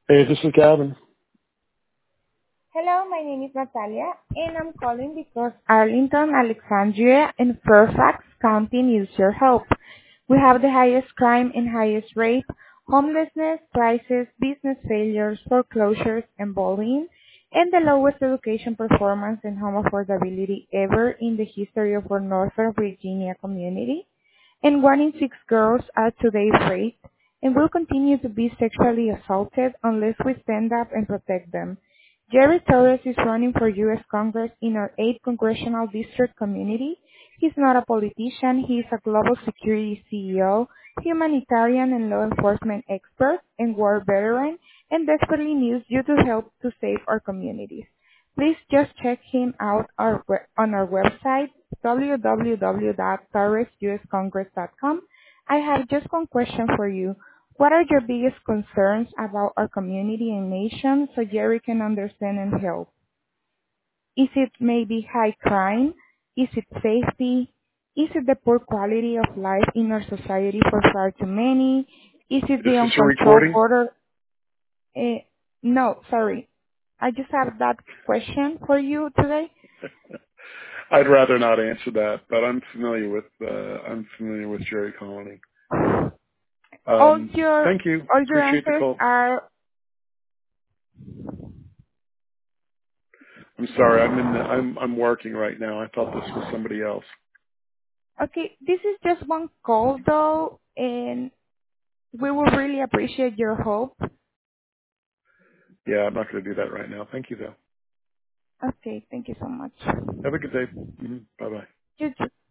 Hey, this is Gavin. Hello, my name is Natalia, and I'm calling because Arlington, Alexandria, and Fairfax County needs your help. We have the highest crime and highest rape, homelessness, crisis, business failures, foreclosures, and bullying, and the lowest education performance and home affordability ever in the history of our Northern Virginia community. And 1 in 6 girls are today raped and will continue to be sexually assaulted unless we stand up and protect them. Jerry Torres is running for U.S. Congress in our 8th Congressional District community. He's not a politician. He is a global security CEO, humanitarian and law enforcement expert, and war veteran, and desperately needs you to help to save our communities. Please just check him out on our website, www.torresuscongress.com. I have just one question for you. What are your biggest concerns about our community and nation so Jerry can understand and help? Is it maybe high crime? Is it safety? Is it the poor quality of life in our society for far too many? Is it Is the this a uncontrolled recording? border? No, sorry. I just have that question for you today. I'd rather not answer that, but I'm familiar with Jerry Colony. All your Thank you. all your Appreciate the answers call. are I'm sorry. I'm working right now. I thought this was somebody else. okay. This is just one call though, and we will really appreciate your help. Yeah, I'm not going to do that right now. Thank you though. Okay, thank you so much. Have a good day. Bye bye. You too.